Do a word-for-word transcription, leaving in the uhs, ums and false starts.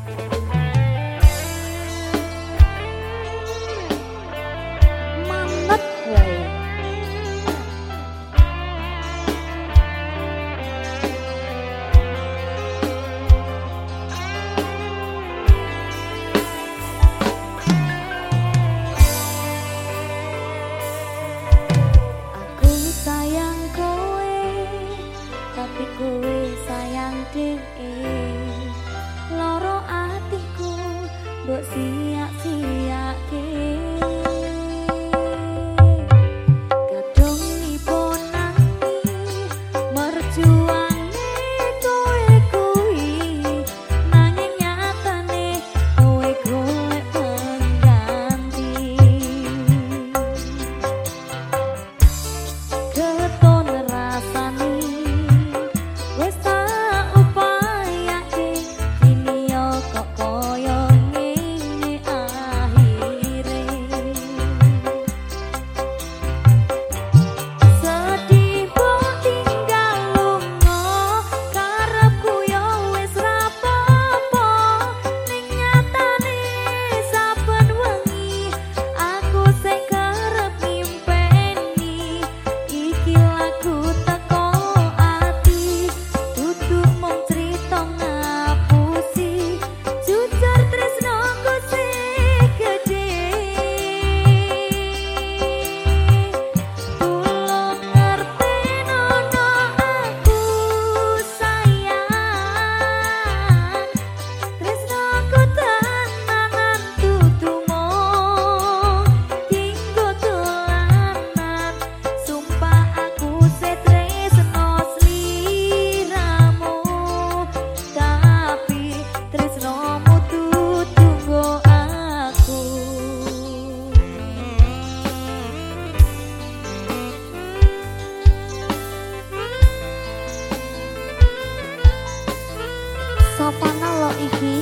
Manget wae. Aku sayang kowe, tapi kowe sayang dhewe. Loro atiku mbok siak-siake. Kadungipun nanti merjuange kowe kuwi, nanging nyatane kowe golek pengganti. Keton rasani wis tak upayake, ini yo kok koyo ngene akhire. Sedih mbok tinggal lunga, karepku yo wis ra apa-apa, ning nyatane saben wengi aku sing kerep nimpeni. Iki lagu teko ati, dudu mung crita ngapusi, jujur tresnoku sing gedhe. Tulung ngertenono aku sayang, tresnoku tenanan dudu mung dinggo dolanan. Sumpah aku setresno sliramu, tapi tresnomu dudu nggo aku. Sopana lo iki